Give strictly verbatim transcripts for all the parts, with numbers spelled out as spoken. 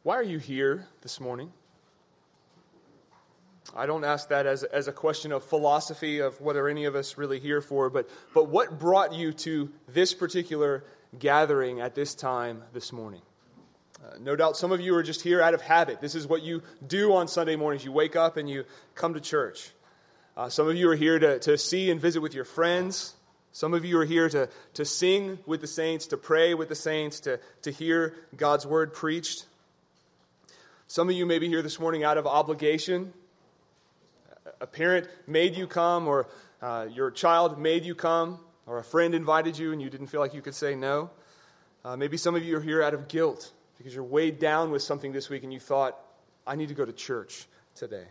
Why are you here this morning? I don't ask that as, as a question of philosophy of what are any of us really here for, but, but what brought you to this particular gathering at this time this morning? Uh, no doubt some of you are just here out of habit. This is what you do on Sunday mornings. You wake up and you come to church. Uh, some of you are here to, to see and visit with your friends. Some of you are here to, to sing with the saints, to pray with the saints, to, to hear God's word preached. Some of you may be here this morning out of obligation. A parent made you come, or uh, your child made you come, or a friend invited you and you didn't feel like you could say no. Uh, maybe some of you are here out of guilt because you're weighed down with something this week and you thought, I need to go to church today.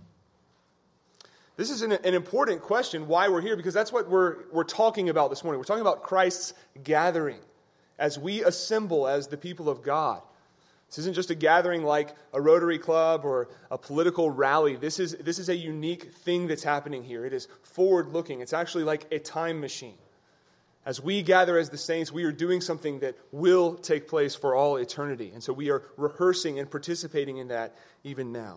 This is an, an important question, why we're here, because that's what we're, we're talking about this morning. We're talking about Christ's gathering as we assemble as the people of God. This isn't just a gathering like a Rotary Club or a political rally. This is, this is a unique thing that's happening here. It is forward-looking. It's actually like a time machine. As we gather as the saints, we are doing something that will take place for all eternity. And so we are rehearsing and participating in that even now.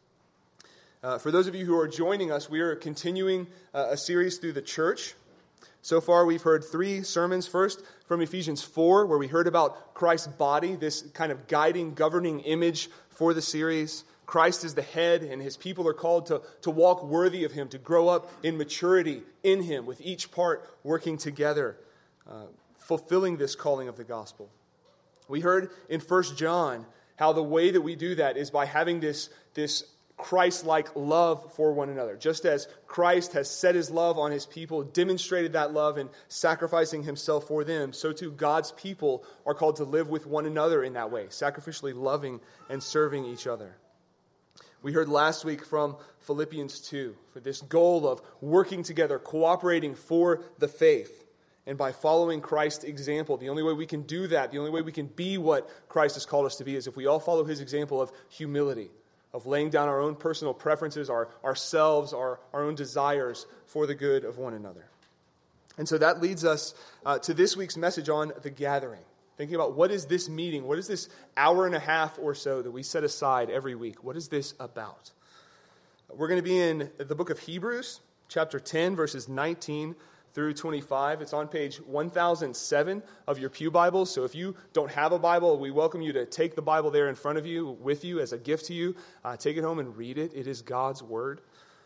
Uh, for those of you who are joining us, we are continuing uh, a series through the church. So far, we've heard three sermons. First, from Ephesians four, where we heard about Christ's body, this kind of guiding, governing image for the series. Christ is the head, and his people are called to, to walk worthy of him, to grow up in maturity in him, with each part working together, uh, fulfilling this calling of the gospel. We heard in First John how the way that we do that is by having this, this Christ-like love for one another. Just as Christ has set his love on his people, demonstrated that love in sacrificing himself for them, so too God's people are called to live with one another in that way, sacrificially loving and serving each other. We heard last week from Philippians two, for this goal of working together, cooperating for the faith, and by following Christ's example. The only way we can do that, the only way we can be what Christ has called us to be, is if we all follow his example of humility, of laying down our own personal preferences, our ourselves, our, our own desires for the good of one another. And so that leads us uh, to this week's message on the gathering. Thinking about what is this meeting? What is this hour and a half or so that we set aside every week? What is this about? We're going to be in the book of Hebrews, chapter ten, verses nineteen through twenty-five. It's on page one thousand seven of your pew Bibles. So if you don't have a Bible, we welcome you to take the Bible there in front of you, with you, as a gift to you. Uh, take it home and read it. It is God's Word.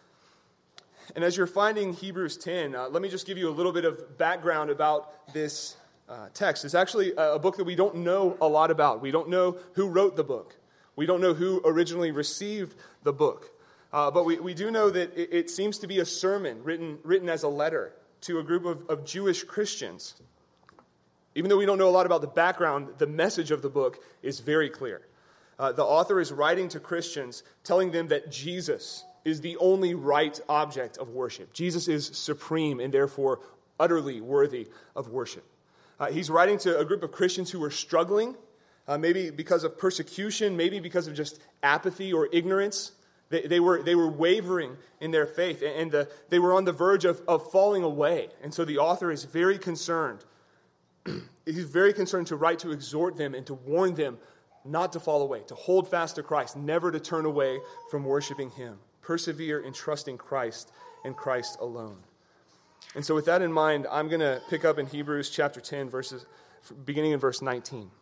And as you're finding Hebrews ten, uh, let me just give you a little bit of background about this uh, text. It's actually a, a book that we don't know a lot about. We don't know who wrote the book. We don't know who originally received the book. Uh, but we, we do know that it, it seems to be a sermon written, written as a letter to a group of, of Jewish Christians. Even though we don't know a lot about the background, the message of the book is very clear. Uh, the author is writing to Christians, telling them that Jesus is the only right object of worship. Jesus is supreme and therefore utterly worthy of worship. Uh, he's writing to a group of Christians who are struggling, uh, maybe because of persecution, maybe because of just apathy or ignorance. They, they were they were wavering in their faith, and uh, they were on the verge of, of falling away. And so the author is very concerned. He's very concerned to write to exhort them and to warn them not to fall away, to hold fast to Christ, never to turn away from worshiping him. Persevere in trusting Christ and Christ alone. And so with that in mind, I'm going to pick up in Hebrews chapter ten, verses beginning in verse nineteen.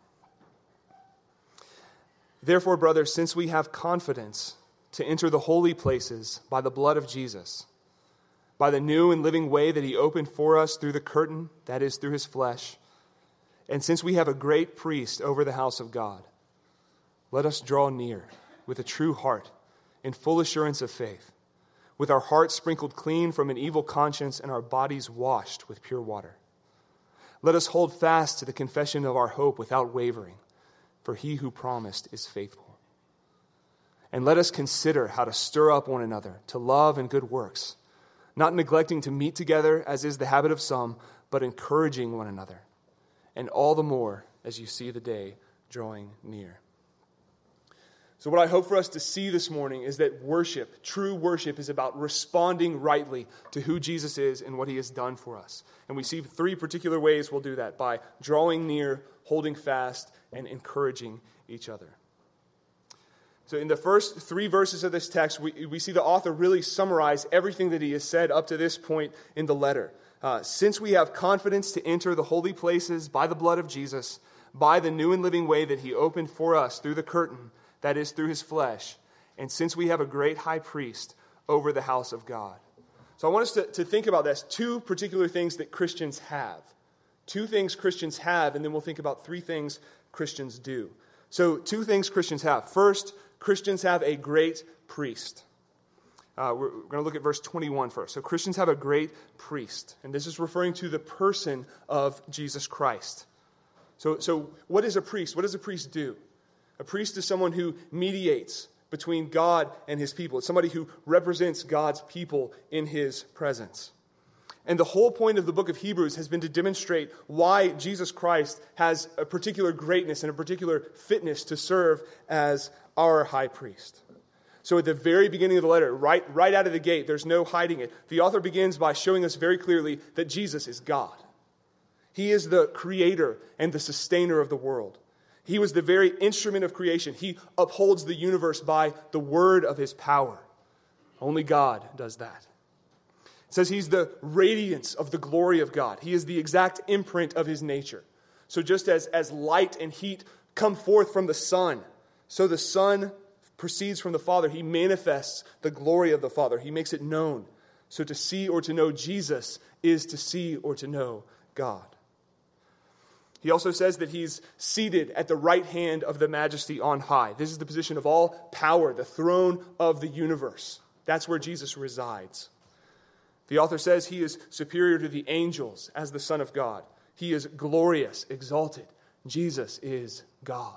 Therefore, brothers, since we have confidence to enter the holy places by the blood of Jesus, by the new and living way that he opened for us through the curtain, that is, through his flesh, and since we have a great priest over the house of God, let us draw near with a true heart in full assurance of faith, with our hearts sprinkled clean from an evil conscience and our bodies washed with pure water. Let us hold fast to the confession of our hope without wavering, for he who promised is faithful. And let us consider how to stir up one another to love and good works, not neglecting to meet together, as is the habit of some, but encouraging one another, and all the more as you see the day drawing near. So what I hope for us to see this morning is that worship, true worship, is about responding rightly to who Jesus is and what he has done for us. And we see three particular ways we'll do that: by drawing near, holding fast, and encouraging each other. So in the first three verses of this text, we, we see the author really summarize everything that he has said up to this point in the letter. Uh, Since we have confidence to enter the holy places by the blood of Jesus, by the new and living way that he opened for us through the curtain, that is, through his flesh, and since we have a great high priest over the house of God. So I want us to, to think about this, two particular things that Christians have. Two things Christians have, and then we'll think about three things Christians do. So two things Christians have. First, Christians have a great priest. Uh, we're we're going to look at verse twenty-one first. So Christians have a great priest, and this is referring to the person of Jesus Christ. So, so what is a priest? What does a priest do? A priest is someone who mediates between God and his people. It's somebody who represents God's people in his presence. And the whole point of the book of Hebrews has been to demonstrate why Jesus Christ has a particular greatness and a particular fitness to serve as our high priest. So at the very beginning of the letter, right, right out of the gate, there's no hiding it. The author begins by showing us very clearly that Jesus is God. He is the creator and the sustainer of the world. He was the very instrument of creation. He upholds the universe by the word of his power. Only God does that. It says he's the radiance of the glory of God. He is the exact imprint of his nature. So just as, as light and heat come forth from the sun, so the Son proceeds from the Father. He manifests the glory of the Father. He makes it known. So to see or to know Jesus is to see or to know God. He also says that he's seated at the right hand of the majesty on high. This is the position of all power, the throne of the universe. That's where Jesus resides. The author says he is superior to the angels as the Son of God. He is glorious, exalted. Jesus is God.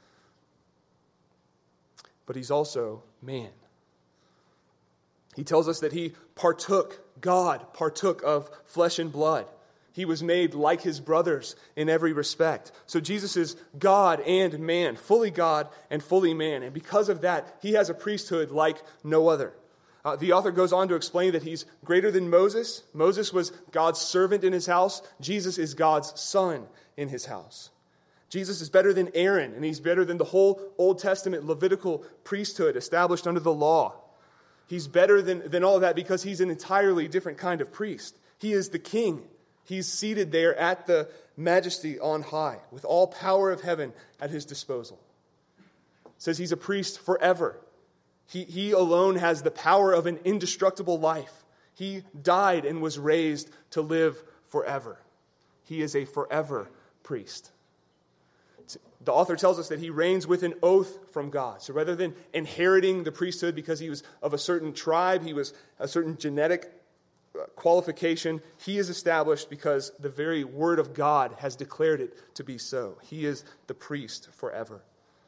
But he's also man. He tells us that he partook, God partook of flesh and blood. He was made like his brothers in every respect. So Jesus is God and man, fully God and fully man. And because of that, he has a priesthood like no other. Uh, the author goes on to explain that he's greater than Moses. Moses was God's servant in his house. Jesus is God's son in his house. Jesus is better than Aaron, and he's better than the whole Old Testament Levitical priesthood established under the law. He's better than, than all of that because he's an entirely different kind of priest. He is the king. He's seated there at the majesty on high with all power of heaven at his disposal. It says he's a priest forever. He, he alone has the power of an indestructible life. He died and was raised to live forever. He is a forever priest. The author tells us that he reigns with an oath from God. So rather than inheriting the priesthood because he was of a certain tribe, he was a certain genetic qualification, he is established because the very word of God has declared it to be so. He is the priest forever.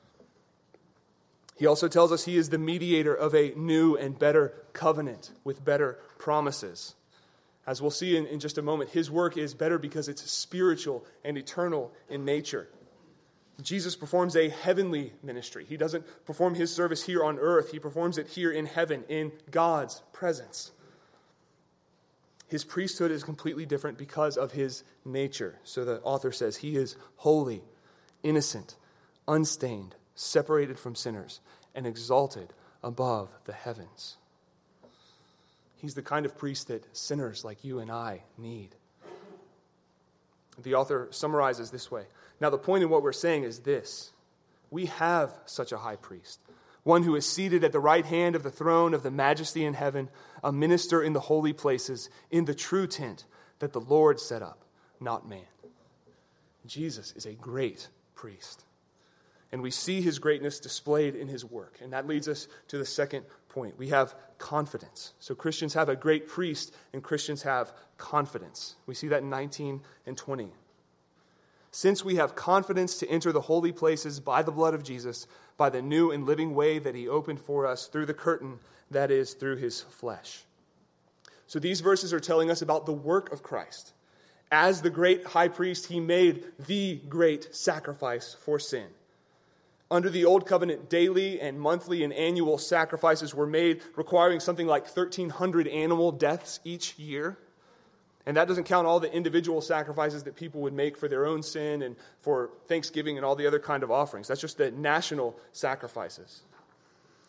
He also tells us he is the mediator of a new and better covenant with better promises. As we'll see in, in just a moment, his work is better because it's spiritual and eternal in nature. Jesus performs a heavenly ministry. He doesn't perform his service here on earth. He performs it here in heaven, in God's presence. His priesthood is completely different because of his nature. So the author says he is holy, innocent, unstained, separated from sinners, and exalted above the heavens. He's the kind of priest that sinners like you and I need. The author summarizes this way. Now, the point in what we're saying is this. We have such a high priest, one who is seated at the right hand of the throne of the majesty in heaven, a minister in the holy places, in the true tent that the Lord set up, not man. Jesus is a great priest. And we see his greatness displayed in his work. And that leads us to the second point. We have confidence. So Christians have a great priest, and Christians have confidence. We see that in nineteen and twenty. Since we have confidence to enter the holy places by the blood of Jesus, by the new and living way that he opened for us through the curtain, that is, through his flesh. So these verses are telling us about the work of Christ. As the great high priest, he made the great sacrifice for sin. Under the Old Covenant, daily and monthly and annual sacrifices were made, requiring something like thirteen hundred animal deaths each year. And that doesn't count all the individual sacrifices that people would make for their own sin and for Thanksgiving and all the other kind of offerings. That's just the national sacrifices.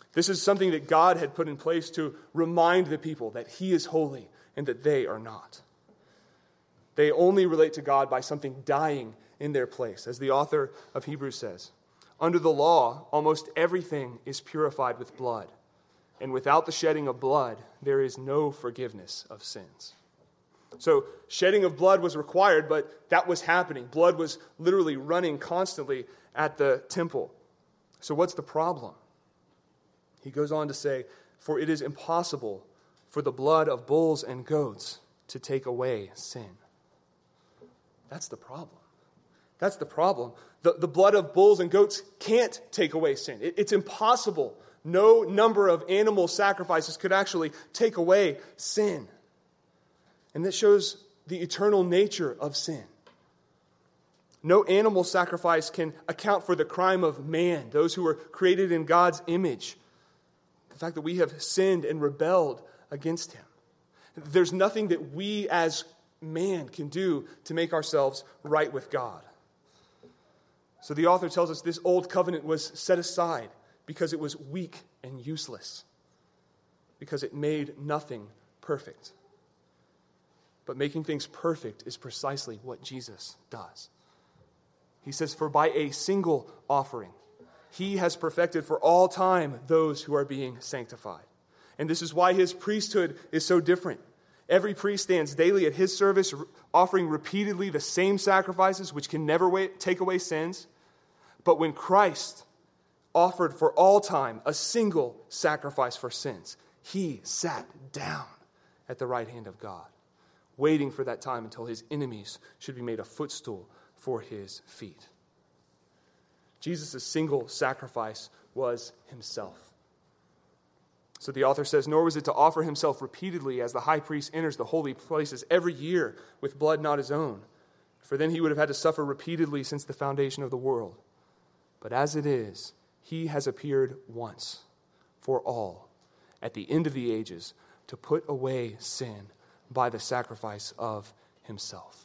This is something that God had put in place to remind the people that he is holy and that they are not. They only relate to God by something dying in their place. As the author of Hebrews says, under the law, almost everything is purified with blood. And without the shedding of blood, there is no forgiveness of sins. So shedding of blood was required, but that was happening. Blood was literally running constantly at the temple. So what's the problem? He goes on to say, for it is impossible for the blood of bulls and goats to take away sin. That's the problem. That's the problem. The, the blood of bulls and goats can't take away sin. It, it's impossible. No number of animal sacrifices could actually take away sin. And that shows the eternal nature of sin. No animal sacrifice can account for the crime of man, those who were created in God's image. The fact that we have sinned and rebelled against him. There's nothing that we as man can do to make ourselves right with God. So the author tells us this old covenant was set aside because it was weak and useless, because it made nothing perfect. But making things perfect is precisely what Jesus does. He says, for by a single offering, he has perfected for all time those who are being sanctified. And this is why his priesthood is so different. Every priest stands daily at his service, offering repeatedly the same sacrifices, which can never wait, take away sins. But when Christ offered for all time a single sacrifice for sins, he sat down at the right hand of God, waiting for that time until his enemies should be made a footstool for his feet. Jesus' single sacrifice was himself. So the author says, nor was it to offer himself repeatedly as the high priest enters the holy places every year with blood not his own, for then he would have had to suffer repeatedly since the foundation of the world. But as it is, he has appeared once for all at the end of the ages to put away sin by the sacrifice of himself.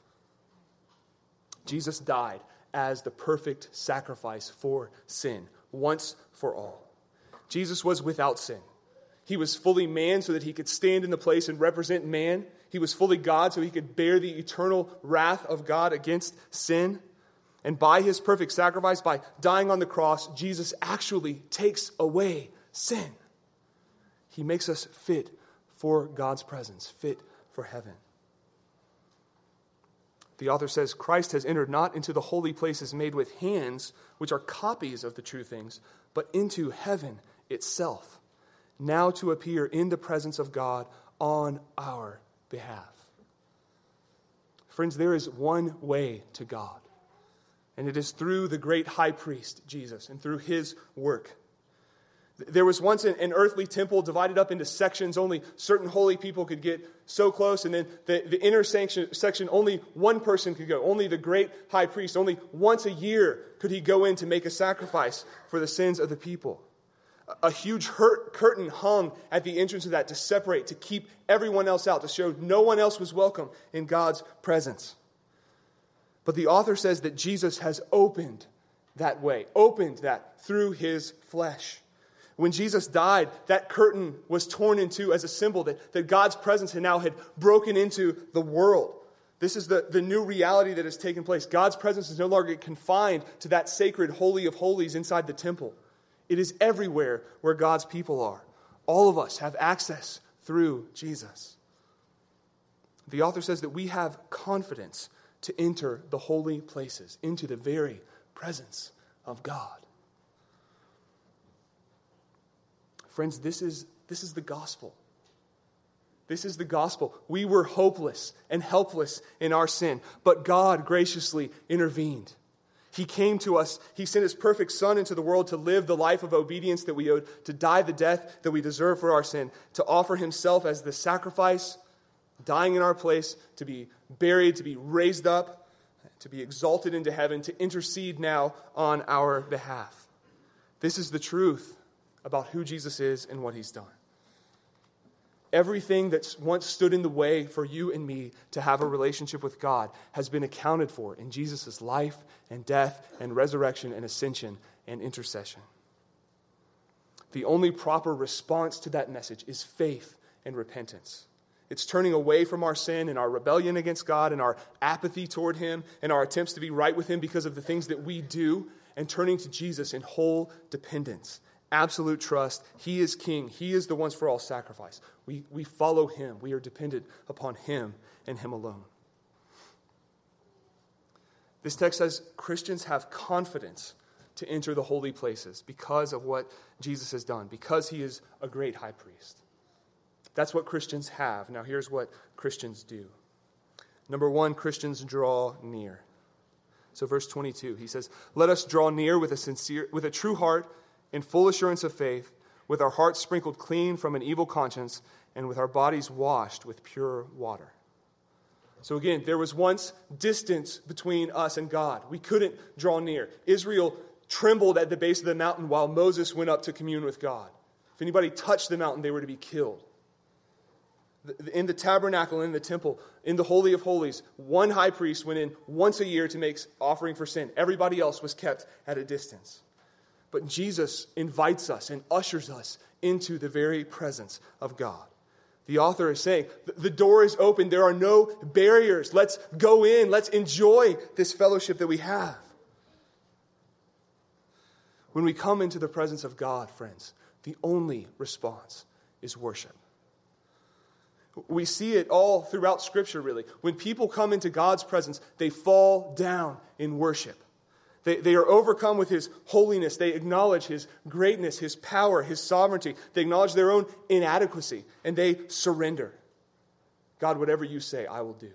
Jesus died as the perfect sacrifice for sin, once for all. Jesus was without sin. He was fully man so that he could stand in the place and represent man. He was fully God so he could bear the eternal wrath of God against sin. And by his perfect sacrifice, by dying on the cross, Jesus actually takes away sin. He makes us fit for God's presence, fit for heaven. The author says, Christ has entered not into the holy places made with hands, which are copies of the true things, but into heaven itself, now to appear in the presence of God on our behalf. Friends, there is one way to God, and it is through the great high priest, Jesus, and through his work. There was once an, an earthly temple divided up into sections. Only certain holy people could get so close. And then the, the inner section, section, only one person could go. Only the great high priest. Only once a year could he go in to make a sacrifice for the sins of the people. A, a huge hurt, curtain hung at the entrance of that to separate, to keep everyone else out, to show no one else was welcome in God's presence. But the author says that Jesus has opened that way, opened that through his flesh. When Jesus died, that curtain was torn in two as a symbol that, that God's presence had now had broken into the world. This is the, the new reality that has taken place. God's presence is no longer confined to that sacred holy of holies inside the temple. It is everywhere where God's people are. All of us have access through Jesus. The author says that we have confidence to enter the holy places, into the very presence of God. Friends, this is, this is the gospel. This is the gospel. We were hopeless and helpless in our sin, but God graciously intervened. He came to us. He sent his perfect Son into the world to live the life of obedience that we owed, to die the death that we deserve for our sin, to offer himself as the sacrifice, dying in our place, to be buried, to be raised up, to be exalted into heaven, to intercede now on our behalf. This is the truth about who Jesus is and what he's done. Everything that's once stood in the way for you and me to have a relationship with God has been accounted for in Jesus' life and death and resurrection and ascension and intercession. the only proper response to that message is faith and repentance. It's turning away from our sin and our rebellion against God and our apathy toward him and our attempts to be right with him because of the things that we do, and turning to Jesus in whole dependence, absolute trust. He is king. He is the once for all sacrifice. We, we follow him. We are dependent upon him and him alone. This text says Christians have confidence to enter the holy places because of what Jesus has done, because he is a great high priest. That's what Christians have. Now here's what Christians do. Number one, Christians draw near. So verse twenty-two, he says, "Let us draw near with a sincere, with a true heart in full assurance of faith, with our hearts sprinkled clean from an evil conscience, and with our bodies washed with pure water." So again, there was once distance between us and God. We couldn't draw near. Israel trembled at the base of the mountain while Moses went up to commune with God. If anybody touched the mountain, they were to be killed. In the tabernacle, in the temple, in the Holy of Holies, one high priest went in once a year to make offering for sin. Everybody else was kept at a distance. But Jesus invites us and ushers us into the very presence of God. The author is saying, the door is open. There are no barriers. Let's go in. Let's enjoy this fellowship that we have. When we come into the presence of God, friends, the only response is worship. We see it all throughout Scripture, really. When people come into God's presence, they fall down in worship. They, they are overcome with his holiness. They acknowledge his greatness, his power, his sovereignty. They acknowledge their own inadequacy, and they surrender. God, whatever you say, I will do.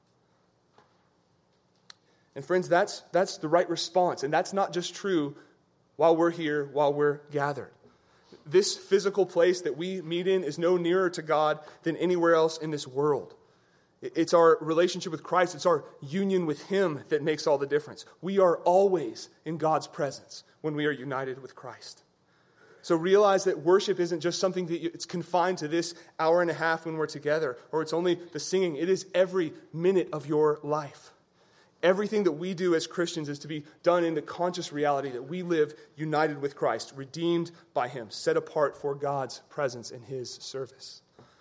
And friends, that's, that's the right response. And that's not just true while we're here, while we're gathered. This physical place that we meet in is no nearer to God than anywhere else in this world. It's our relationship with Christ. It's our union with him that makes all the difference. We are always in God's presence when we are united with Christ. So realize that worship isn't just something that you, it's confined to this hour and a half when we're together, or it's only the singing. It is every minute of your life. Everything that we do as Christians is to be done in the conscious reality that we live united with Christ, redeemed by him, set apart for God's presence in his service.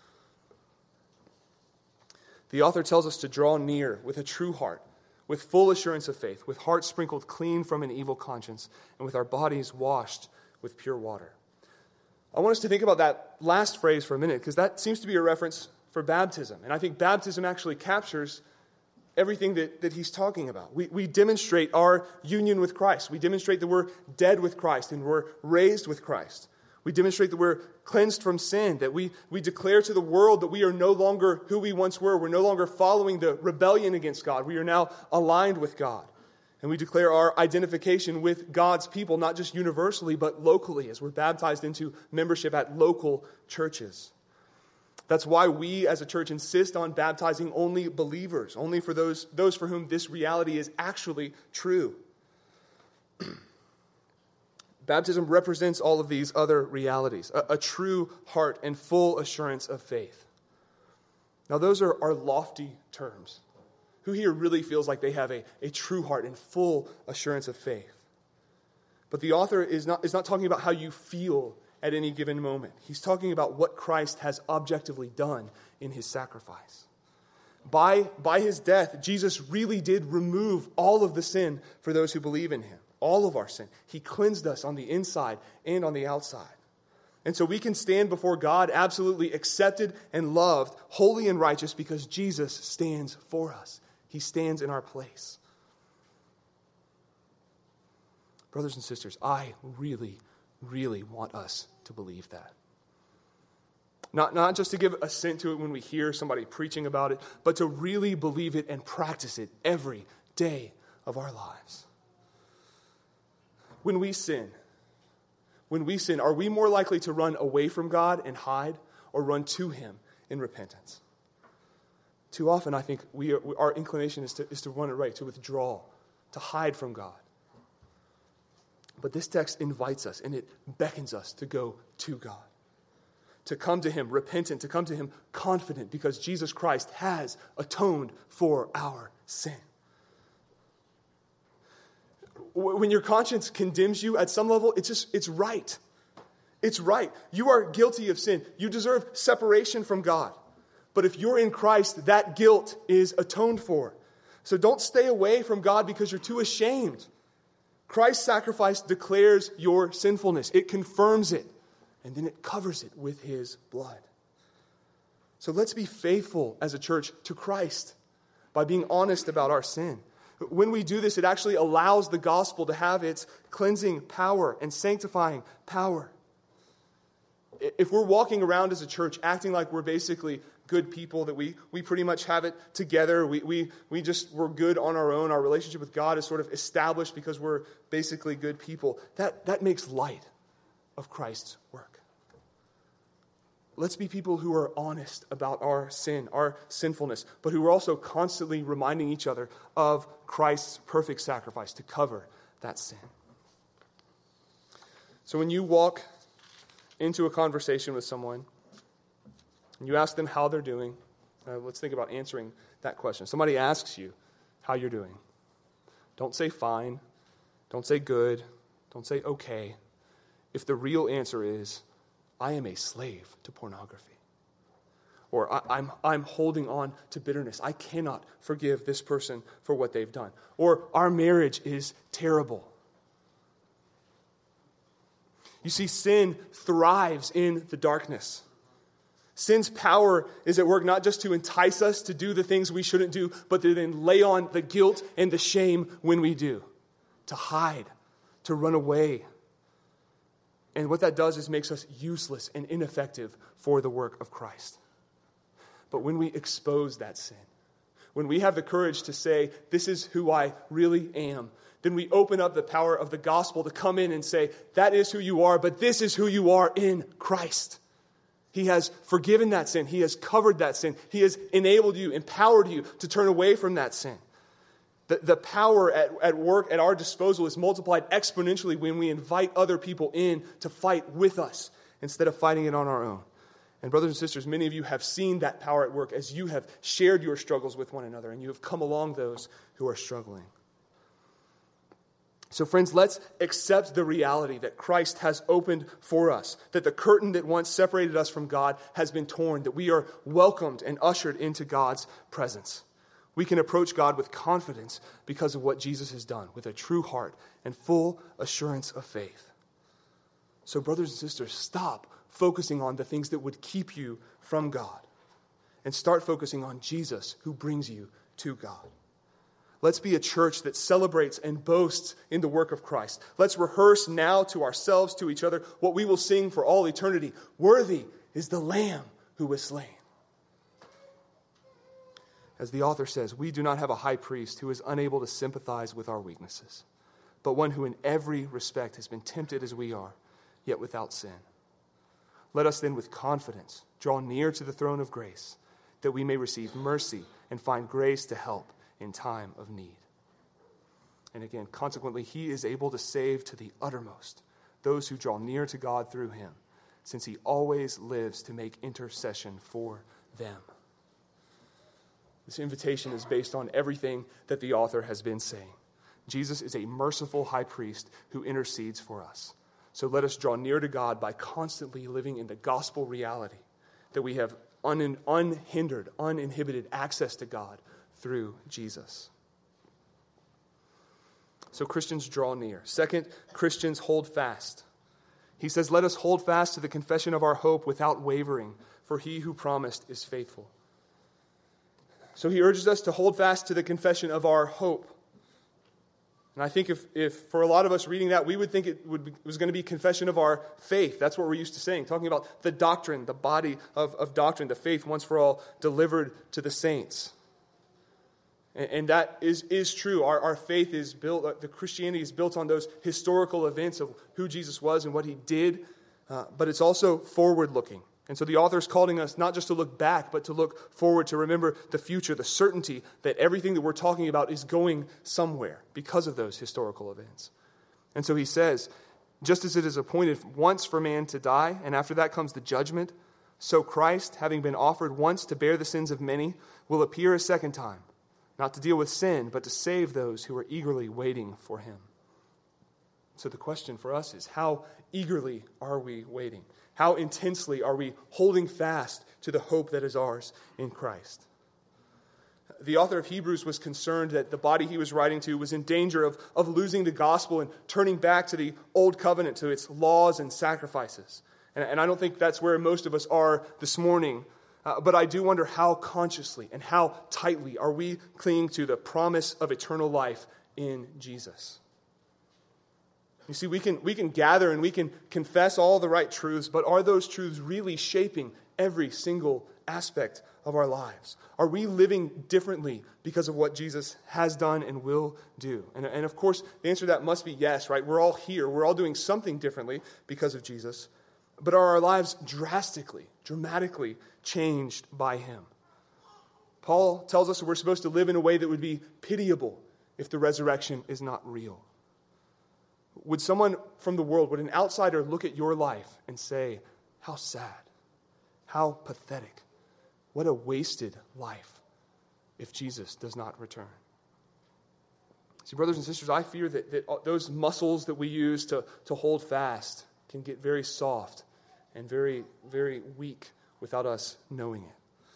The author tells us to draw near with a true heart, with full assurance of faith, with hearts sprinkled clean from an evil conscience, and with our bodies washed with pure water. I want us to think about that last phrase for a minute, because that seems to be a reference for baptism. And I think baptism actually captures everything that, that he's talking about. We, we demonstrate our union with Christ. We demonstrate that we're dead with Christ and we're raised with Christ. We demonstrate that we're cleansed from sin, that we, we declare to the world that we are no longer who we once were. We're no longer following the rebellion against God. We are now aligned with God. And we declare our identification with God's people, not just universally, but locally, as we're baptized into membership at local churches. That's why we as a church insist on baptizing only believers, only for those, those for whom this reality is actually true. Baptism represents all of these other realities, a, a true heart and full assurance of faith. Now those are, are lofty terms. Who here really feels like they have a, a true heart and full assurance of faith? But the author is not, is not talking about how you feel at any given moment. He's talking about what Christ has objectively done in his sacrifice. By, by his death, Jesus really did remove all of the sin for those who believe in him. All of our sin. He cleansed us on the inside and on the outside. And so we can stand before God absolutely accepted and loved, holy and righteous, because Jesus stands for us. He stands in our place. Brothers and sisters, I really, really want us to believe that. Not, not just to give assent to it when we hear somebody preaching about it, but to really believe it and practice it every day of our lives. When we sin, when we sin, are we more likely to run away from God and hide, or run to him in repentance? Too often, I think we are, our inclination is to, is to run away, to withdraw, to hide from God. But this text invites us and it beckons us to go to God, to come to him repentant, to come to him confident, because Jesus Christ has atoned for our sin. When your conscience condemns you at some level, it's just, it's right. It's right. You are guilty of sin. You deserve separation from God. But if you're in Christ, that guilt is atoned for. So don't stay away from God because you're too ashamed. Christ's sacrifice declares your sinfulness. It confirms it. And then it covers it with his blood. So let's be faithful as a church to Christ by being honest about our sin. When we do this, it actually allows the gospel to have its cleansing power and sanctifying power. If we're walking around as a church acting like we're basically good people, that we we pretty much have it together, we we we just, we're good on our own, our relationship with God is sort of established because we're basically good people, that, that makes light of Christ's work. Let's be people who are honest about our sin, our sinfulness, but who are also constantly reminding each other of Christ's perfect sacrifice to cover that sin. So when you walk into a conversation with someone, and you ask them how they're doing, uh, let's think about answering that question. Somebody asks you how you're doing. Don't say fine. Don't say good. Don't say okay. If the real answer is, I am a slave to pornography. Or I, I'm, I'm holding on to bitterness. I cannot forgive this person for what they've done. Or our marriage is terrible. You see, sin thrives in the darkness. Sin's power is at work not just to entice us to do the things we shouldn't do, but to then lay on the guilt and the shame when we do. To hide, to run away. And what that does is makes us useless and ineffective for the work of Christ. But when we expose that sin, when we have the courage to say, this is who I really am, then we open up the power of the gospel to come in and say, that is who you are, but this is who you are in Christ. He has forgiven that sin. He has covered that sin. He has enabled you, empowered you to turn away from that sin. The, the power at, at work at our disposal is multiplied exponentially when we invite other people in to fight with us instead of fighting it on our own. And brothers and sisters, many of you have seen that power at work as you have shared your struggles with one another and you have come along those who are struggling. So friends, let's accept the reality that Christ has opened for us, that the curtain that once separated us from God has been torn, that we are welcomed and ushered into God's presence. We can approach God with confidence because of what Jesus has done, with a true heart and full assurance of faith. So brothers and sisters, stop focusing on the things that would keep you from God and start focusing on Jesus who brings you to God. Let's be a church that celebrates and boasts in the work of Christ. Let's rehearse now to ourselves, to each other, what we will sing for all eternity. Worthy is the Lamb who was slain. As the author says, we do not have a high priest who is unable to sympathize with our weaknesses, but one who in every respect has been tempted as we are, yet without sin. Let us then with confidence draw near to the throne of grace, that we may receive mercy and find grace to help in time of need. And again, consequently, he is able to save to the uttermost those who draw near to God through him, since he always lives to make intercession for them. This invitation is based on everything that the author has been saying. Jesus is a merciful high priest who intercedes for us. So let us draw near to God by constantly living in the gospel reality that we have un- unhindered, uninhibited access to God through Jesus. So Christians draw near. Second, Christians hold fast. He says, let us hold fast to the confession of our hope without wavering, for he who promised is faithful. So he urges us to hold fast to the confession of our hope. And I think if, if for a lot of us reading that, we would think it would be, it was going to be confession of our faith. That's what we're used to saying, talking about the doctrine, the body of, of doctrine, the faith once for all delivered to the saints. And, and that is, is true. Our, our faith is built, the Christianity is built on those historical events of who Jesus was and what he did, uh, but it's also forward-looking. And so the author is calling us not just to look back, but to look forward, to remember the future, the certainty that everything that we're talking about is going somewhere because of those historical events. And so he says, just as it is appointed once for man to die, and after that comes the judgment, so Christ, having been offered once to bear the sins of many, will appear a second time, not to deal with sin, but to save those who are eagerly waiting for him. So the question for us is, how eagerly are we waiting? How intensely are we holding fast to the hope that is ours in Christ? The author of Hebrews was concerned that the body he was writing to was in danger of, of losing the gospel and turning back to the old covenant, to its laws and sacrifices. And, and I don't think that's where most of us are this morning. Uh, but I do wonder how consciously and how tightly are we clinging to the promise of eternal life in Jesus. You see, we can, we can gather and we can confess all the right truths, but are those truths really shaping every single aspect of our lives? Are we living differently because of what Jesus has done and will do? And, and of course, the answer to that must be yes, right? We're all here. We're all doing something differently because of Jesus. But are our lives drastically, dramatically changed by him? Paul tells us that we're supposed to live in a way that would be pitiable if the resurrection is not real. Would someone from the world, would an outsider look at your life and say, how sad, how pathetic, what a wasted life if Jesus does not return? See, brothers and sisters, I fear that, that those muscles that we use to, to hold fast can get very soft and very, very weak without us knowing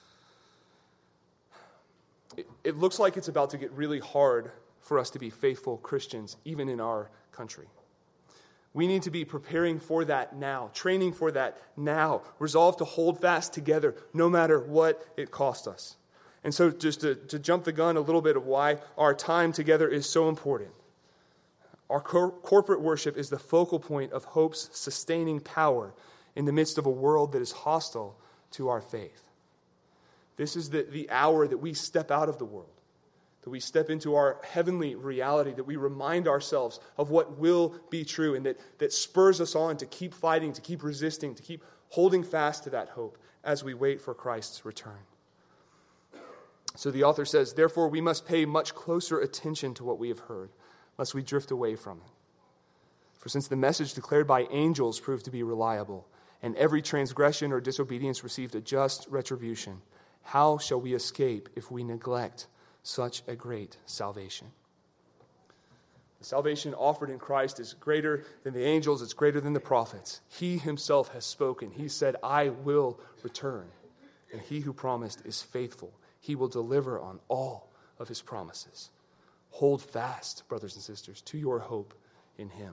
it. it. It looks like it's about to get really hard for us to be faithful Christians, even in our country. We need to be preparing for that now, training for that now, resolved to hold fast together no matter what it costs us. And so just to, to jump the gun a little bit of why our time together is so important. Our cor- corporate worship is the focal point of hope's sustaining power in the midst of a world that is hostile to our faith. This is the, the hour that we step out of the world, that we step into our heavenly reality, that we remind ourselves of what will be true, and that, that spurs us on to keep fighting, to keep resisting, to keep holding fast to that hope as we wait for Christ's return. So the author says, therefore we must pay much closer attention to what we have heard, lest we drift away from it. For since the message declared by angels proved to be reliable, and every transgression or disobedience received a just retribution, how shall we escape if we neglect such a great salvation? The salvation offered in Christ is greater than the angels, it's greater than the prophets. He himself has spoken. He said, I will return. And he who promised is faithful. He will deliver on all of his promises. Hold fast, brothers and sisters, to your hope in him.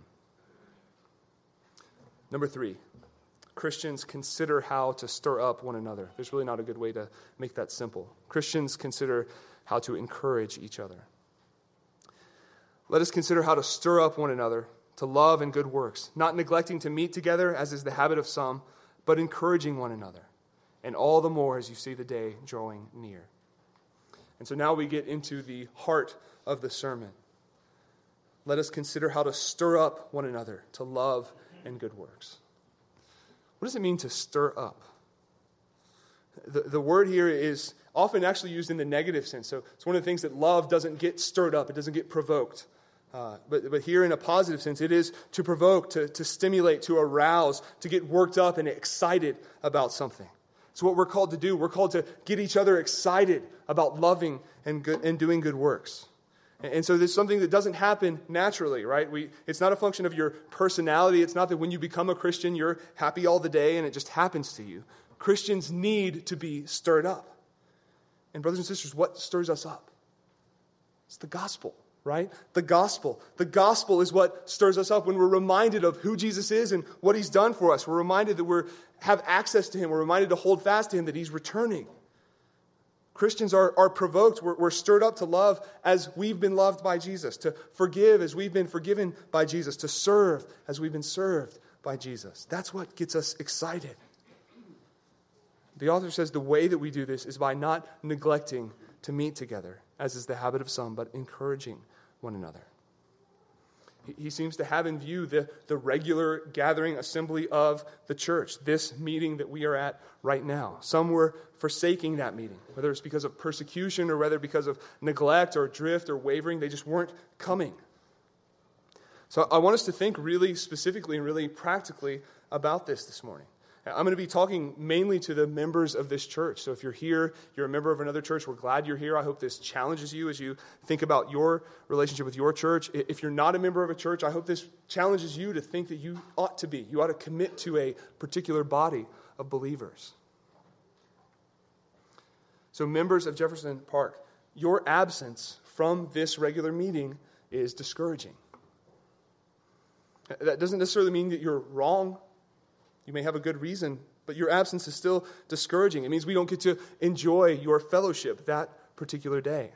Number three, Christians consider how to stir up one another. There's really not a good way to make that simple. Christians consider how to encourage each other. Let us consider how to stir up one another to love and good works, not neglecting to meet together, as is the habit of some, but encouraging one another, and all the more as you see the day drawing near. And so now we get into the heart of the sermon. Let us consider how to stir up one another to love and good works. What does it mean to stir up? The, the word here is often actually used in the negative sense. So it's one of the things that love doesn't get stirred up. It doesn't get provoked. Uh, but, but here in a positive sense, it is to provoke, to, to stimulate, to arouse, to get worked up and excited about something. It's what we're called to do. We're called to get each other excited about loving and good, and doing good works. And so there's something that doesn't happen naturally, right? We, it's not a function of your personality. It's not that when you become a Christian, you're happy all the day and it just happens to you. Christians need to be stirred up. And brothers and sisters, what stirs us up? It's the gospel, right? The gospel. The gospel is what stirs us up when we're reminded of who Jesus is and what he's done for us. We're reminded that we have access to him. We're reminded to hold fast to him, that he's returning. Christians are, are provoked. We're, we're stirred up to love as we've been loved by Jesus, to forgive as we've been forgiven by Jesus, to serve as we've been served by Jesus. That's what gets us excited. The author says the way that we do this is by not neglecting to meet together, as is the habit of some, but encouraging one another. He seems to have in view the, the regular gathering assembly of the church, this meeting that we are at right now. Some were forsaking that meeting, whether it's because of persecution or whether because of neglect or drift or wavering. They just weren't coming. So I want us to think really specifically and really practically about this this morning. I'm going to be talking mainly to the members of this church. So if you're here, you're a member of another church, we're glad you're here. I hope this challenges you as you think about your relationship with your church. If you're not a member of a church, I hope this challenges you to think that you ought to be. You ought to commit to a particular body of believers. So members of Jefferson Park, your absence from this regular meeting is discouraging. That doesn't necessarily mean that you're wrong. You may have a good reason, but your absence is still discouraging. It means we don't get to enjoy your fellowship that particular day.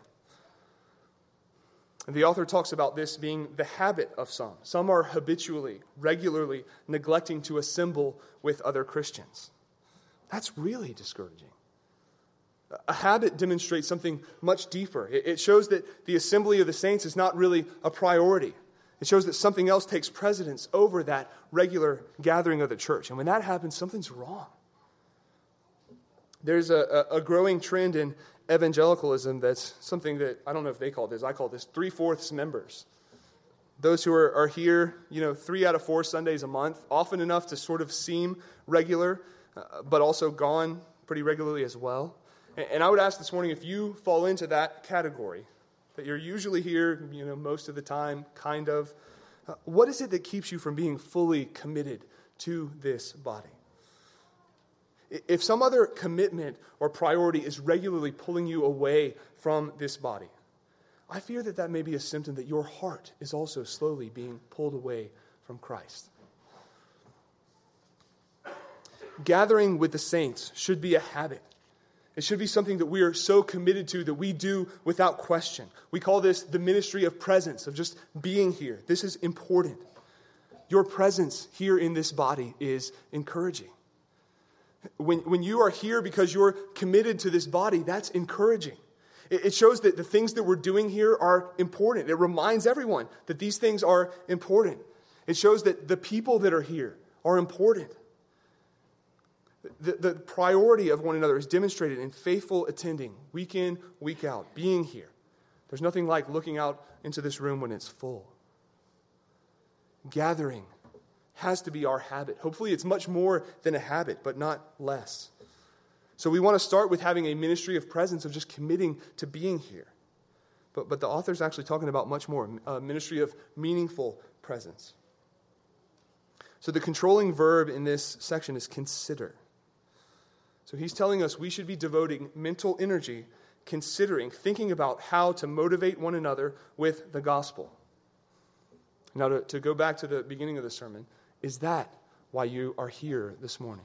And the author talks about this being the habit of some. Some are habitually, regularly neglecting to assemble with other Christians. That's really discouraging. A habit demonstrates something much deeper. It shows that the assembly of the saints is not really a priority. It shows that something else takes precedence over that regular gathering of the church. And when that happens, something's wrong. There's a, a growing trend in evangelicalism that's something that, I don't know if they call this, I call this three-fourths members. Those who are, are here, you know, three out of four Sundays a month, often enough to sort of seem regular, uh, but also gone pretty regularly as well. And, and I would ask this morning if you fall into that category, that you're usually here, you know, most of the time, kind of. Uh, what is it that keeps you from being fully committed to this body? If some other commitment or priority is regularly pulling you away from this body, I fear that that may be a symptom that your heart is also slowly being pulled away from Christ. Gathering with the saints should be a habit. It should be something that we are so committed to that we do without question. We call this the ministry of presence, of just being here. This is important. Your presence here in this body is encouraging. When, when you are here because you're committed to this body, that's encouraging. It, it shows that the things that we're doing here are important. It reminds everyone that these things are important. It shows that the people that are here are important. The, the priority of one another is demonstrated in faithful attending, week in, week out, being here. There's nothing like looking out into this room when it's full. Gathering has to be our habit. Hopefully it's much more than a habit, but not less. So we want to start with having a ministry of presence, of just committing to being here. But, but the author's actually talking about much more, a ministry of meaningful presence. So the controlling verb in this section is consider. So he's telling us we should be devoting mental energy, considering, thinking about how to motivate one another with the gospel. Now, to, to go back to the beginning of the sermon, is that why you are here this morning?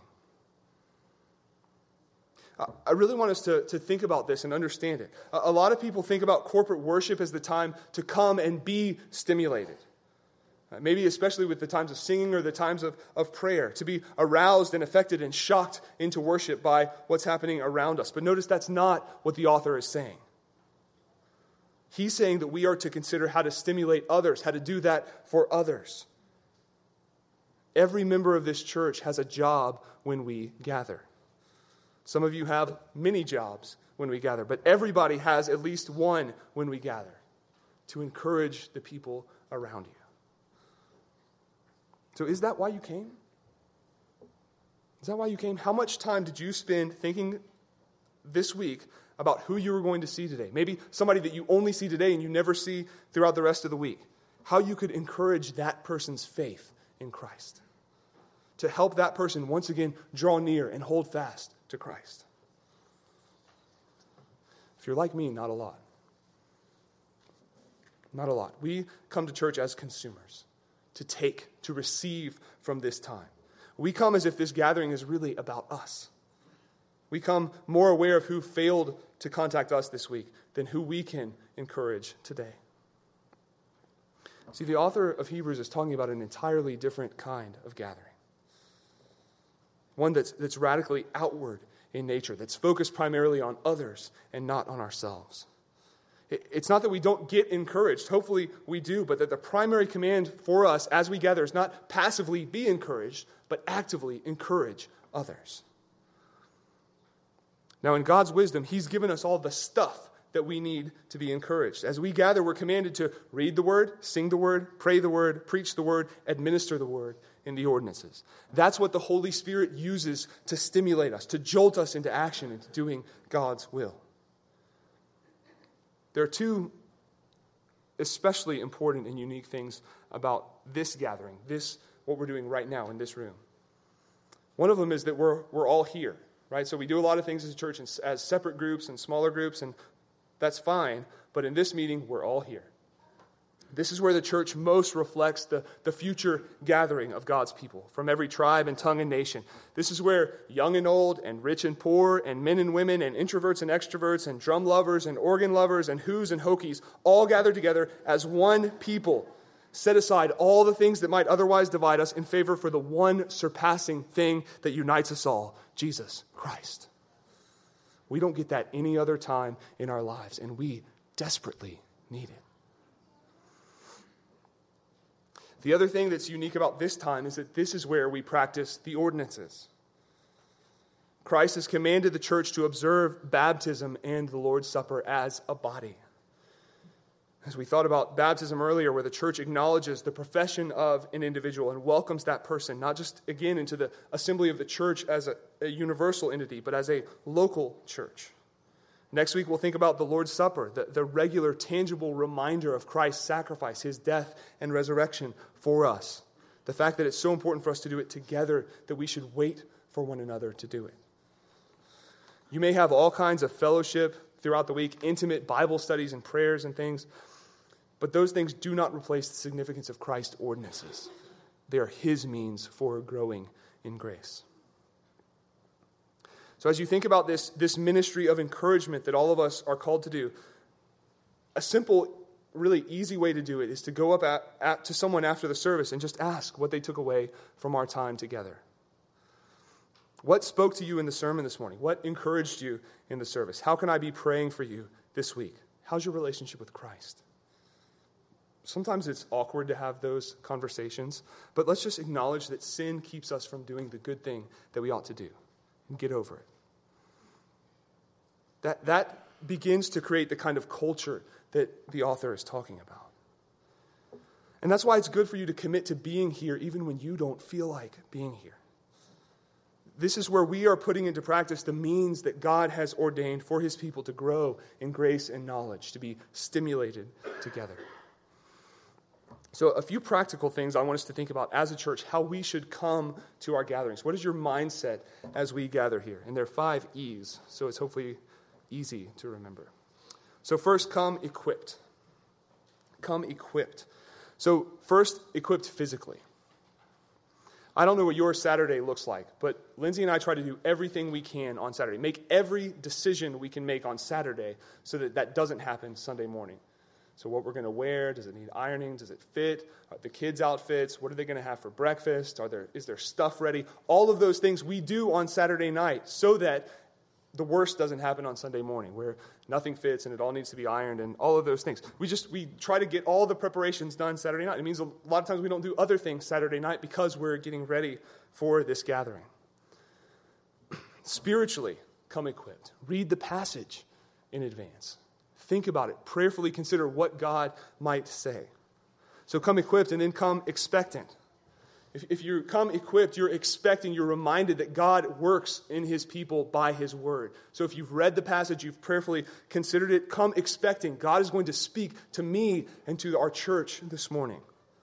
I really want us to, to think about this and understand it. A, a lot of people think about corporate worship as the time to come and be stimulated. Maybe especially with the times of singing or the times of, of prayer, to be aroused and affected and shocked into worship by what's happening around us. But notice that's not what the author is saying. He's saying that we are to consider how to stimulate others, how to do that for others. Every member of this church has a job when we gather. Some of you have many jobs when we gather, but everybody has at least one when we gather, to encourage the people around you. So is that why you came? Is that why you came? How much time did you spend thinking this week about who you were going to see today? Maybe somebody that you only see today and you never see throughout the rest of the week. How you could encourage that person's faith in Christ. To help that person once again draw near and hold fast to Christ. If you're like me, not a lot. Not a lot. We come to church as consumers. To take, to receive from this time. We come as if this gathering is really about us. We come more aware of who failed to contact us this week than who we can encourage today. See, the author of Hebrews is talking about an entirely different kind of gathering. One that's, that's radically outward in nature, that's focused primarily on others and not on ourselves. It's not that we don't get encouraged. Hopefully we do, but that the primary command for us as we gather is not passively be encouraged, but actively encourage others. Now, in God's wisdom, He's given us all the stuff that we need to be encouraged. As we gather, we're commanded to read the word, sing the word, pray the word, preach the word, administer the word in the ordinances. That's what the Holy Spirit uses to stimulate us, to jolt us into action, into doing God's will. There are two especially important and unique things about this gathering, this, what we're doing right now in this room. One of them is that we're we're all here, right? So we do a lot of things as a church as, as separate groups and smaller groups, and that's fine. But in this meeting, we're all here. This is where the church most reflects the, the future gathering of God's people from every tribe and tongue and nation. This is where young and old and rich and poor and men and women and introverts and extroverts and drum lovers and organ lovers and who's and hokies all gather together as one people. Set aside all the things that might otherwise divide us in favor for the one surpassing thing that unites us all, Jesus Christ. We don't get that any other time in our lives, and we desperately need it. The other thing that's unique about this time is that this is where we practice the ordinances. Christ has commanded the church to observe baptism and the Lord's Supper as a body. As we thought about baptism earlier, where the church acknowledges the profession of an individual and welcomes that person, not just, again, into the assembly of the church as a, a universal entity, but as a local church. Next week, we'll think about the Lord's Supper, the, the regular, tangible reminder of Christ's sacrifice, his death and resurrection for us. The fact that it's so important for us to do it together that we should wait for one another to do it. You may have all kinds of fellowship throughout the week, intimate Bible studies and prayers and things, but those things do not replace the significance of Christ's ordinances. They are his means for growing in grace. So as you think about this, this ministry of encouragement that all of us are called to do, a simple, really easy way to do it is to go up at, at, to someone after the service and just ask what they took away from our time together. What spoke to you in the sermon this morning? What encouraged you in the service? How can I be praying for you this week? How's your relationship with Christ? Sometimes it's awkward to have those conversations, but let's just acknowledge that sin keeps us from doing the good thing that we ought to do and get over it. That, that begins to create the kind of culture that the author is talking about. And that's why it's good for you to commit to being here even when you don't feel like being here. This is where we are putting into practice the means that God has ordained for his people to grow in grace and knowledge, to be stimulated together. So a few practical things I want us to think about as a church, how we should come to our gatherings. What is your mindset as we gather here? And there are five E's, so it's hopefully easy to remember. So first, come equipped. Come equipped. So first, equipped physically. I don't know what your Saturday looks like, but Lindsay and I try to do everything we can on Saturday. Make every decision we can make on Saturday so that that doesn't happen Sunday morning. So what we're going to wear, does it need ironing? Does it fit? Are the kids' outfits? What are they going to have for breakfast? Are there is there stuff ready? All of those things we do on Saturday night so that the worst doesn't happen on Sunday morning, where nothing fits and it all needs to be ironed and all of those things. We just, we try to get all the preparations done Saturday night. It means a lot of times we don't do other things Saturday night because we're getting ready for this gathering. Spiritually, come equipped. Read the passage in advance. Think about it. Prayerfully consider what God might say. So come equipped and then come expectant. If, if you come equipped, you're expecting, you're reminded that God works in his people by his word. So if you've read the passage, you've prayerfully considered it, come expecting. God is going to speak to me and to our church this morning.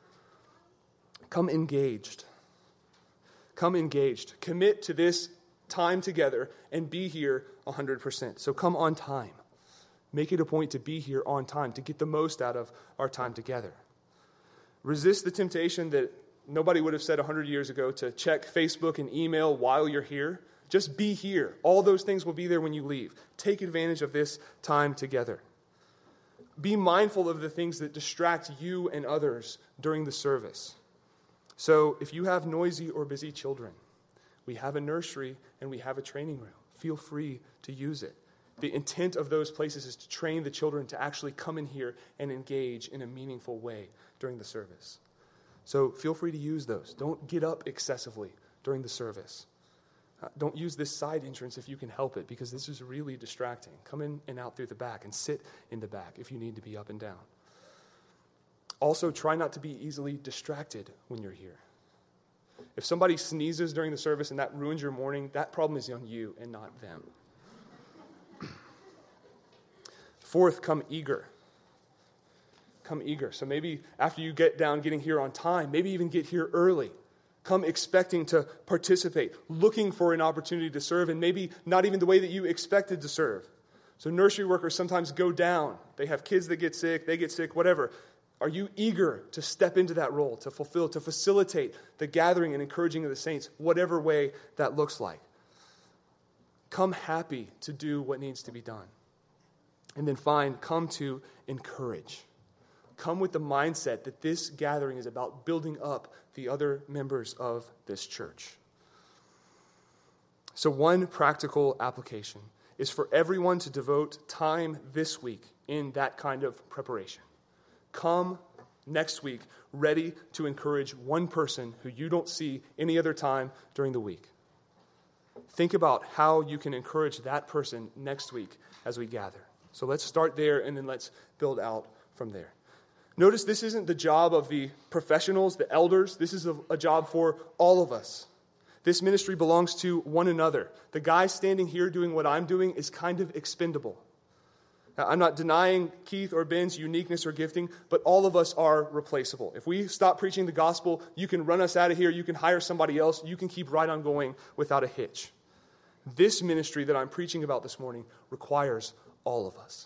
Come engaged. Come engaged. Commit to this time together and be here one hundred percent. So come on time. Make it a point to be here on time, to get the most out of our time together. Resist the temptation that nobody would have said one hundred years ago to check Facebook and email while you're here. Just be here. All those things will be there when you leave. Take advantage of this time together. Be mindful of the things that distract you and others during the service. So if you have noisy or busy children, we have a nursery and we have a training room. Feel free to use it. The intent of those places is to train the children to actually come in here and engage in a meaningful way during the service. So feel free to use those. Don't get up excessively during the service. Uh, don't use this side entrance if you can help it, because this is really distracting. Come in and out through the back, and sit in the back if you need to be up and down. Also, try not to be easily distracted when you're here. If somebody sneezes during the service and that ruins your morning, that problem is on you and not them. Fourth, come eager. Come eager. So maybe after you get down getting here on time, maybe even get here early. Come expecting to participate, looking for an opportunity to serve, and maybe not even the way that you expected to serve. So nursery workers sometimes go down. They have kids that get sick, they get sick, whatever. Are you eager to step into that role, to fulfill, to facilitate the gathering and encouraging of the saints, whatever way that looks like? Come happy to do what needs to be done. And then find, come to encourage. Come with the mindset that this gathering is about building up the other members of this church. So one practical application is for everyone to devote time this week in that kind of preparation. Come next week ready to encourage one person who you don't see any other time during the week. Think about how you can encourage that person next week as we gather. So let's start there, and then let's build out from there. Notice this isn't the job of the professionals, the elders. This is a, a job for all of us. This ministry belongs to one another. The guy standing here doing what I'm doing is kind of expendable. Now, I'm not denying Keith or Ben's uniqueness or gifting, but all of us are replaceable. If we stop preaching the gospel, you can run us out of here, you can hire somebody else, you can keep right on going without a hitch. This ministry that I'm preaching about this morning requires all of us.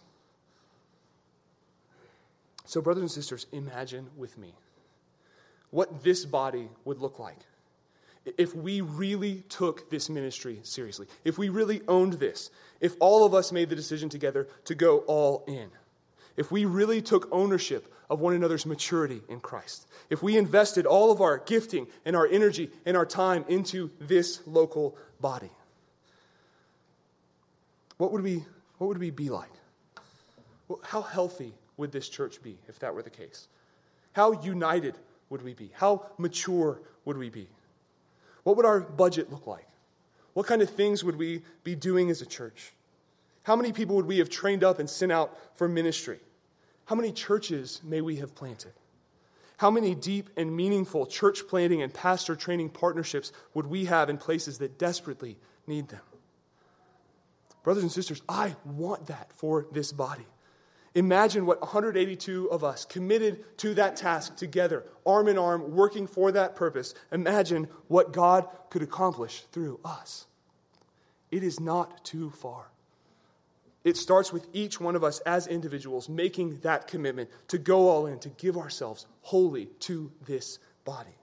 So, brothers and sisters, imagine with me what this body would look like if we really took this ministry seriously, if we really owned this, if all of us made the decision together to go all in, if we really took ownership of one another's maturity in Christ, if we invested all of our gifting and our energy and our time into this local body, what would we, what would we be like? Well, how healthy would this church be if that were the case? How united would we be? How mature would we be? What would our budget look like? What kind of things would we be doing as a church? How many people would we have trained up and sent out for ministry? How many churches may we have planted? How many deep and meaningful church planting and pastor training partnerships would we have in places that desperately need them? Brothers and sisters, I want that for this body. Imagine what one hundred eighty-two of us committed to that task together, arm in arm, working for that purpose. Imagine what God could accomplish through us. It is not too far. It starts with each one of us as individuals making that commitment to go all in, to give ourselves wholly to this body.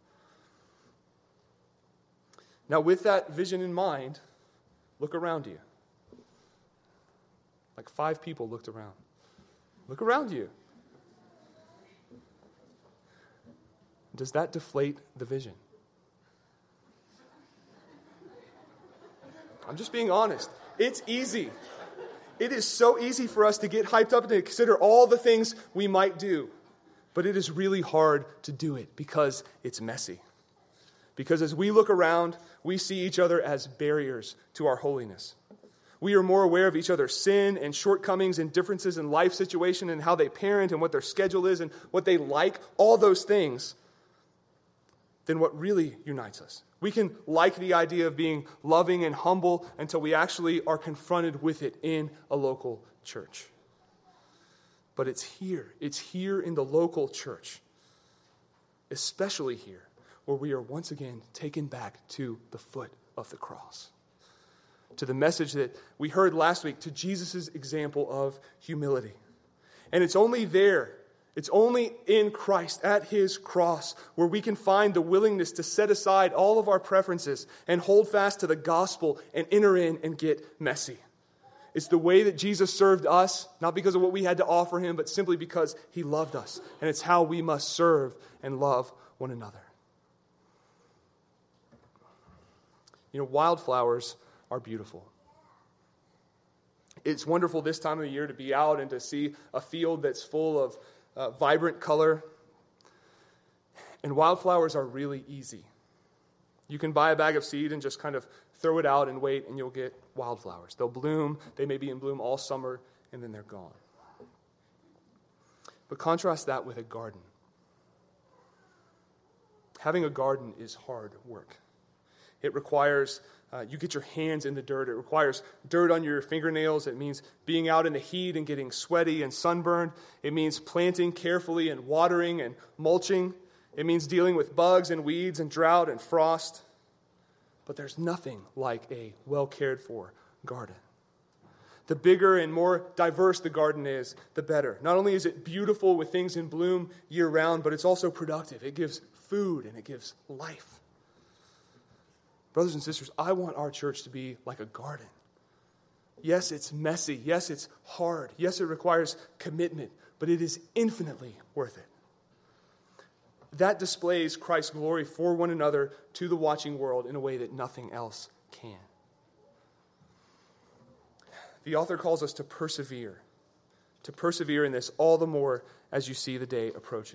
Now, with that vision in mind, look around you. Like five people looked around. Look around you. Does that deflate the vision? I'm just being honest. It's easy. It is so easy for us to get hyped up and to consider all the things we might do. But it is really hard to do it because it's messy. Because as we look around, we see each other as barriers to our holiness. We are more aware of each other's sin and shortcomings and differences in life situation and how they parent and what their schedule is and what they like, all those things, than what really unites us. We can like the idea of being loving and humble until we actually are confronted with it in a local church. But it's here. It's here in the local church, especially here, where we are once again taken back to the foot of the cross, to the message that we heard last week, to Jesus' example of humility. And it's only there, it's only in Christ at his cross where we can find the willingness to set aside all of our preferences and hold fast to the gospel and enter in and get messy. It's the way that Jesus served us, not because of what we had to offer him, but simply because he loved us. And it's how we must serve and love one another. You know, wildflowers are beautiful. It's wonderful this time of the year to be out and to see a field that's full of uh, vibrant color. And wildflowers are really easy. You can buy a bag of seed and just kind of throw it out and wait, and you'll get wildflowers. They'll bloom. They may be in bloom all summer, and then they're gone. But contrast that with a garden. Having a garden is hard work. It requires uh, you get your hands in the dirt. It requires dirt on your fingernails. It means being out in the heat and getting sweaty and sunburned. It means planting carefully and watering and mulching. It means dealing with bugs and weeds and drought and frost. But there's nothing like a well-cared-for garden. The bigger and more diverse the garden is, the better. Not only is it beautiful with things in bloom year-round, but it's also productive. It gives food and it gives life. Brothers and sisters, I want our church to be like a garden. Yes, it's messy. Yes, it's hard. Yes, it requires commitment, but it is infinitely worth it. That displays Christ's glory for one another to the watching world in a way that nothing else can. The author calls us to persevere, to persevere in this all the more as you see the day approaching.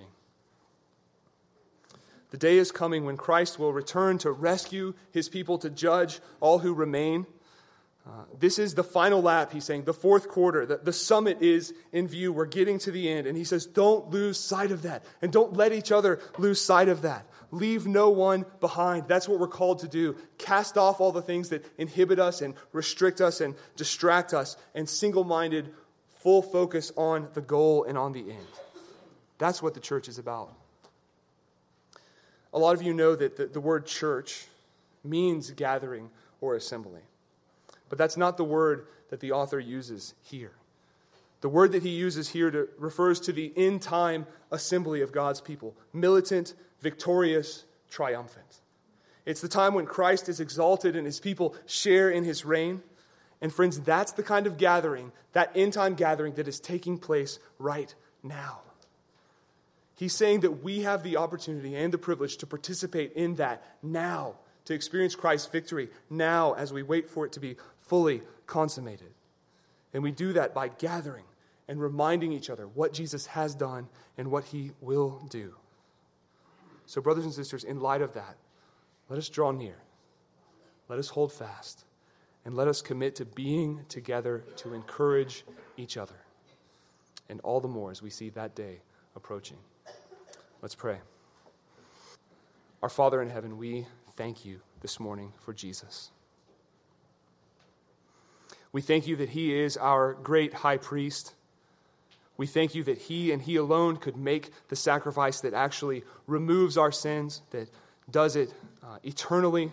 The day is coming when Christ will return to rescue his people, to judge all who remain. Uh, this is the final lap, he's saying, the fourth quarter. The, the summit is in view. We're getting to the end. And he says, don't lose sight of that. And don't let each other lose sight of that. Leave no one behind. That's what we're called to do. Cast off all the things that inhibit us and restrict us and distract us, and single-minded, full focus on the goal and on the end. That's what the church is about. A lot of you know that the, the word church means gathering or assembly. But that's not the word that the author uses here. The word that he uses here to, refers to the end-time assembly of God's people. Militant, victorious, triumphant. It's the time when Christ is exalted and his people share in his reign. And friends, that's the kind of gathering, that end-time gathering that is taking place right now. He's saying that we have the opportunity and the privilege to participate in that now, to experience Christ's victory now as we wait for it to be fully consummated. And we do that by gathering and reminding each other what Jesus has done and what he will do. So, brothers and sisters, in light of that, let us draw near. Let us hold fast. And let us commit to being together to encourage each other. And all the more as we see that day approaching. Let's pray. Our Father in heaven, we thank you this morning for Jesus. We thank you that he is our great high priest. We thank you that he and he alone could make the sacrifice that actually removes our sins, that does it uh, eternally.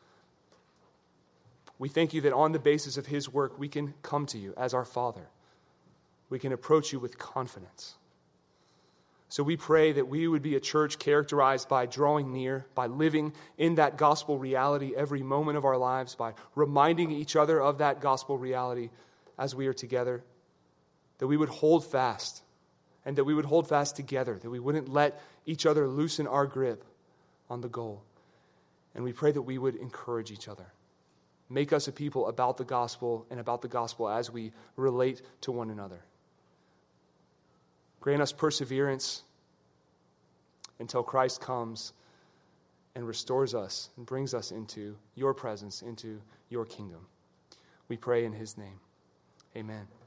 We thank you that on the basis of his work, we can come to you as our Father. We can approach you with confidence. So we pray that we would be a church characterized by drawing near, by living in that gospel reality every moment of our lives, by reminding each other of that gospel reality as we are together, that we would hold fast, and that we would hold fast together, that we wouldn't let each other loosen our grip on the goal. And we pray that we would encourage each other. Make us a people about the gospel and about the gospel as we relate to one another. Grant us perseverance until Christ comes and restores us and brings us into your presence, into your kingdom. We pray in his name. Amen.